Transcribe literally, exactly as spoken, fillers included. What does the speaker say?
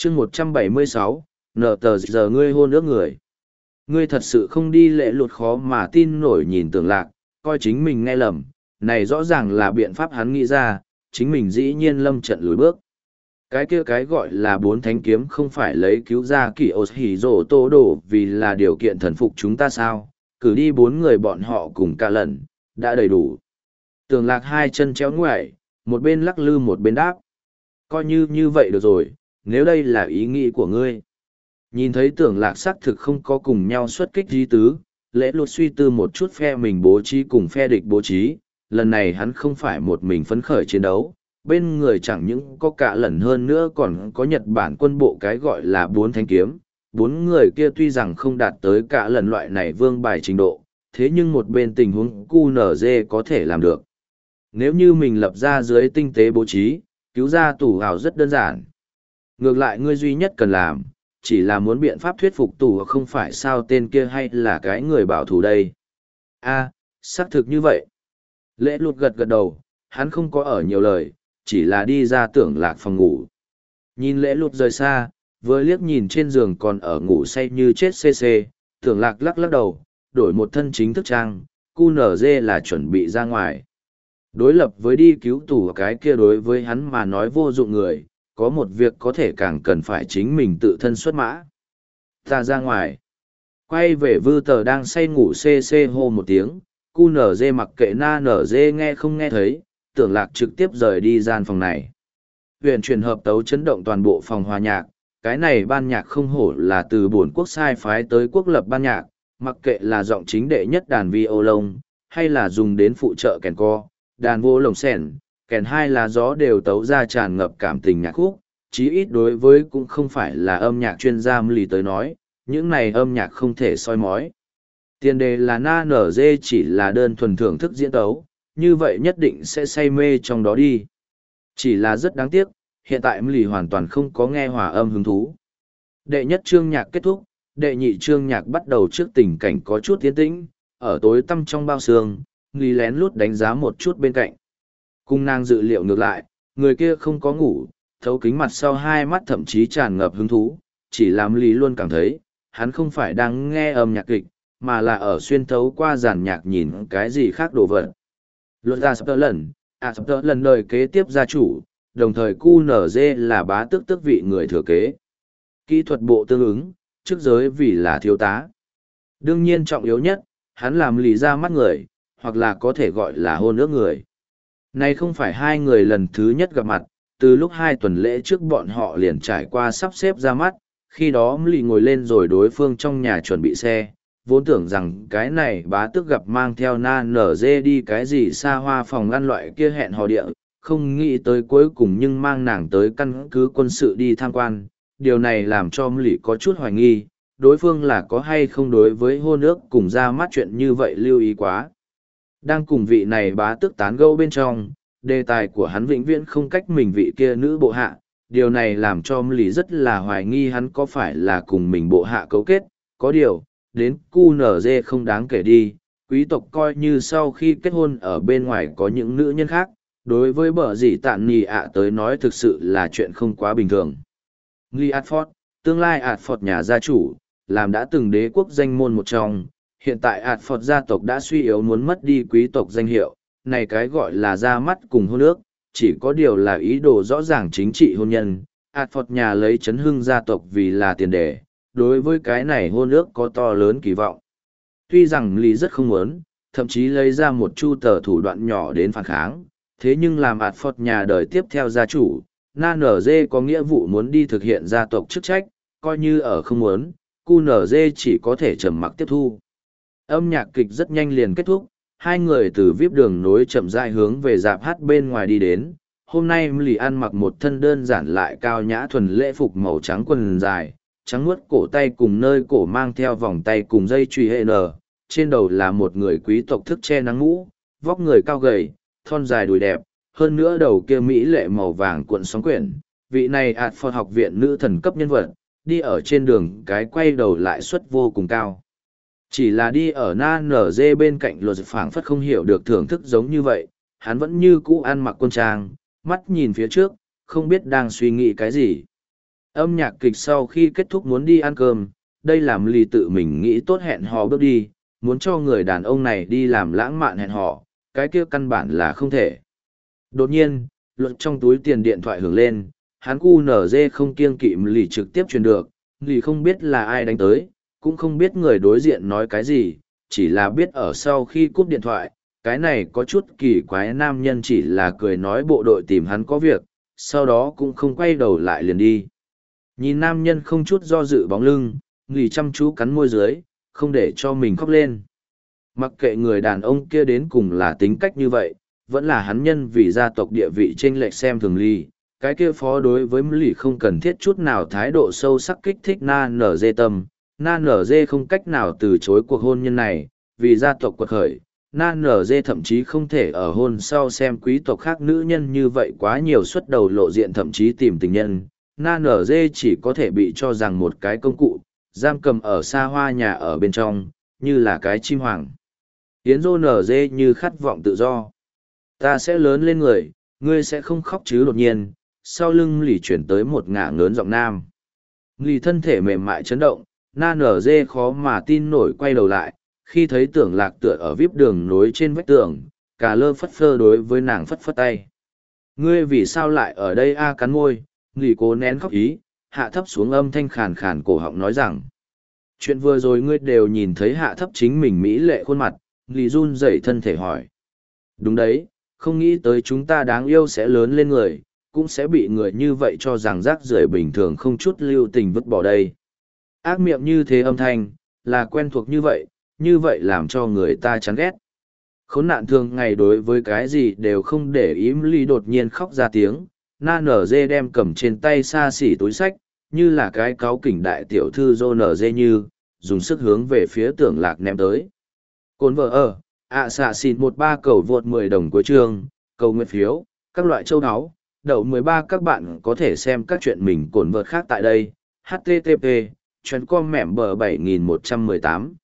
chương một trăm bảy mươi sáu, nợ tờ giờ ngươi hôn ước người. Ngươi thật sự không đi lễ lụt khó mà tin nổi nhìn Tưởng Lạc, coi chính mình nghe lầm, này rõ ràng là biện pháp hắn nghĩ ra, chính mình dĩ nhiên lâm trận lùi bước. Cái kia cái gọi là bốn thánh kiếm không phải lấy cứu ra kỷ ô hỉ rổ tô đổ vì là điều kiện thần phục chúng ta sao, cử đi bốn người bọn họ cùng cả lần, đã đầy đủ. Tưởng Lạc hai chân chéo ngoại, một bên lắc lư một bên đáp. Coi như như vậy được rồi, nếu đây là ý nghĩ của ngươi. Nhìn thấy Tưởng Lạc xác thực không có cùng nhau xuất kích dí tứ, lễ lụt suy tư một chút phe mình bố trí cùng phe địch bố trí, lần này hắn không phải một mình phấn khởi chiến đấu, bên người chẳng những có cả lần hơn nữa còn có Nhật Bản quân bộ cái gọi là bốn thanh kiếm. Bốn người kia tuy rằng không đạt tới cả lần loại này vương bài trình độ, thế nhưng một bên tình huống cu nở dê có thể làm được. Nếu như mình lập ra dưới tinh tế bố trí, cứu ra tù hào rất đơn giản. Ngược lại ngươi duy nhất cần làm, chỉ là muốn biện pháp thuyết phục tù không phải sao tên kia hay là cái người bảo thủ đây. A, xác thực như vậy. Lễ lụt gật gật đầu, hắn không có ở nhiều lời, chỉ là đi ra Tưởng Lạc phòng ngủ. Nhìn lễ lụt rời xa, vừa liếc nhìn trên giường còn ở ngủ say như chết xê xê, Tưởng Lạc lắc lắc đầu, đổi một thân chính thức trang, cu nở dê là chuẩn bị ra ngoài. Đối lập với đi cứu tù cái kia đối với hắn mà nói vô dụng người, có một việc có thể càng cần phải chính mình tự thân xuất mã. Ta ra ngoài. Quay về vư tờ đang say ngủ xê xê hô một tiếng, cu nở dê mặc kệ na nở dê nghe không nghe thấy, Tưởng Lạc trực tiếp rời đi gian phòng này. Huyền truyền hợp tấu chấn động toàn bộ phòng hòa nhạc, cái này ban nhạc không hổ là từ bổn quốc sai phái tới quốc lập ban nhạc, mặc kệ là giọng chính đệ nhất đàn vi ô lông, hay là dùng đến phụ trợ kèn co, đàn vô lồng sẻn, kèn hai là gió đều tấu ra tràn ngập cảm tình nhạc khúc, chí ít đối với cũng không phải là âm nhạc chuyên gia lì tới nói, những này âm nhạc không thể soi mói. Tiền đề là na nở dê chỉ là đơn thuần thưởng thức diễn tấu, như vậy nhất định sẽ say mê trong đó đi. Chỉ là rất đáng tiếc, hiện tại lì hoàn toàn không có nghe hòa âm hứng thú. Đệ nhất chương nhạc kết thúc, đệ nhị chương nhạc bắt đầu trước tình cảnh có chút tiến tĩnh, ở tối tăm trong bao sương, lì lén lút đánh giá một chút bên cạnh. Cung nàng dự liệu ngược lại, người kia không có ngủ, thấu kính mặt sau hai mắt thậm chí tràn ngập hứng thú, chỉ làm lì luôn cảm thấy, hắn không phải đang nghe âm nhạc kịch, mà là ở xuyên thấu qua giàn nhạc nhìn cái gì khác đồ vật. Luật ra sắp tớ lần, à sắp tớ lần đời kế tiếp gia chủ, đồng thời cu nở dê là bá tước tước vị người thừa kế. Kỹ thuật bộ tương ứng, chức giới vì là thiếu tá. Đương nhiên trọng yếu nhất, hắn làm lì ra mắt người, hoặc là có thể gọi là hôn ước người. Này không phải hai người lần thứ nhất gặp mặt, từ lúc hai tuần lễ trước bọn họ liền trải qua sắp xếp ra mắt, khi đó lì ngồi lên rồi đối phương trong nhà chuẩn bị xe, vốn tưởng rằng cái này bá tước gặp mang theo na nở dê đi cái gì xa hoa phòng ăn loại kia hẹn hò địa, không nghĩ tới cuối cùng nhưng mang nàng tới căn cứ quân sự đi tham quan, điều này làm cho lì có chút hoài nghi, đối phương là có hay không đối với hôn ước cùng ra mắt chuyện như vậy lưu ý quá. Đang cùng vị này bá tước tán gẫu bên trong, đề tài của hắn vĩnh viễn không cách mình vị kia nữ bộ hạ, điều này làm cho lì rất là hoài nghi hắn có phải là cùng mình bộ hạ cấu kết, có điều, đến cu nở dê không đáng kể đi, quý tộc coi như sau khi kết hôn ở bên ngoài có những nữ nhân khác, đối với bờ dì tạn nhì ạ tới nói thực sự là chuyện không quá bình thường. Lee Adford, tương lai Adford nhà gia chủ, làm đã từng đế quốc danh môn một trong, hiện tại Adford gia tộc đã suy yếu muốn mất đi quý tộc danh hiệu, này cái gọi là ra mắt cùng hôn ước, chỉ có điều là ý đồ rõ ràng chính trị hôn nhân, Adford nhà lấy chấn hưng gia tộc vì là tiền đề, đối với cái này hôn ước có to lớn kỳ vọng. Tuy rằng Lý rất không muốn, thậm chí lấy ra một chu tờ thủ đoạn nhỏ đến phản kháng, thế nhưng làm Adford nhà đời tiếp theo gia chủ, na nở dê có nghĩa vụ muốn đi thực hiện gia tộc chức trách, coi như ở không muốn, cu nở dê chỉ có thể trầm mặc tiếp thu. Âm nhạc kịch rất nhanh liền kết thúc, hai người từ vip đường nối chậm rãi hướng về dạp hát bên ngoài đi đến. Hôm nay Lì ăn mặc một thân đơn giản lại cao nhã thuần lễ phục màu trắng quần dài, trắng muốt cổ tay cùng nơi cổ mang theo vòng tay cùng dây chùy hệ nở, trên đầu là một người quý tộc thức che nắng mũ, vóc người cao gầy, thon dài đùi đẹp, hơn nữa đầu kia mỹ lệ màu vàng cuộn sóng quyển. Vị này ạt phật học viện nữ thần cấp nhân vật, đi ở trên đường cái quay đầu lại suất vô cùng cao. Chỉ là đi ở na nở dê bên cạnh luật phảng phất không hiểu được thưởng thức giống như vậy, hắn vẫn như cũ ăn mặc quân trang, mắt nhìn phía trước, không biết đang suy nghĩ cái gì. Âm nhạc kịch sau khi kết thúc muốn đi ăn cơm, đây làm lì tự mình nghĩ tốt hẹn hò bước đi, muốn cho người đàn ông này đi làm lãng mạn hẹn hò, cái kia căn bản là không thể. Đột nhiên, luật trong túi tiền điện thoại hưởng lên, hắn cu nở dê không kiêng kỵ lì trực tiếp truyền được, lì không biết là ai đánh tới, cũng không biết người đối diện nói cái gì, chỉ là biết ở sau khi cúp điện thoại, cái này có chút kỳ quái nam nhân chỉ là cười nói bộ đội tìm hắn có việc, sau đó cũng không quay đầu lại liền đi. Nhìn nam nhân không chút do dự bóng lưng, lì chăm chú cắn môi dưới, không để cho mình khóc lên. Mặc kệ người đàn ông kia đến cùng là tính cách như vậy, vẫn là hắn nhân vì gia tộc địa vị chênh lệch xem thường lì, cái kia phó đối với lì không cần thiết chút nào thái độ sâu sắc kích thích na nở dê tâm, na nở dê không cách nào từ chối cuộc hôn nhân này, vì gia tộc quật khởi. Na nở dê thậm chí không thể ở hôn sau xem quý tộc khác nữ nhân như vậy quá nhiều suất đầu lộ diện thậm chí tìm tình nhân. Na nở dê chỉ có thể bị cho rằng một cái công cụ, giam cầm ở xa hoa nhà ở bên trong, như là cái chim hoàng. Yến rô nở dê như khát vọng tự do. Ta sẽ lớn lên người, ngươi sẽ không khóc chứ đột nhiên, sau lưng lì chuyển tới một ngả ngớn giọng nam. Lì thân thể mềm mại chấn động, na nở dê khó mà tin nổi quay đầu lại, khi thấy tưởng lạc tựa ở vip đường nối trên vách tường, cà lơ phất phơ đối với nàng phất phất tay. Ngươi vì sao lại ở đây a cắn môi, lì cố nén khóc ý, hạ thấp xuống âm thanh khàn khàn cổ họng nói rằng. Chuyện vừa rồi ngươi đều nhìn thấy hạ thấp chính mình mỹ lệ khuôn mặt, lì run rẩy thân thể hỏi. Đúng đấy, không nghĩ tới chúng ta đáng yêu sẽ lớn lên người, cũng sẽ bị người như vậy cho rằng rác rưởi bình thường không chút lưu tình vứt bỏ đây. Ác miệng như thế âm thanh, là quen thuộc như vậy, như vậy làm cho người ta chán ghét. Khốn nạn thường ngày đối với cái gì đều không để ý ly đột nhiên khóc ra tiếng, na nở dê đem cầm trên tay xa xỉ túi sách, như là cái cáu kỉnh đại tiểu thư dô nở dê như, dùng sức hướng về phía tưởng lạc ném tới. Cồn vợ ở, ạ xạ xịt một ba cầu vượt mười đồng cuối chương, cầu nguyện phiếu, các loại châu áo, đậu mười ba các bạn có thể xem các chuyện mình cồn vợt khác tại đây, http, chuyến com mẻm bờ bảy nghìn một trăm mười tám.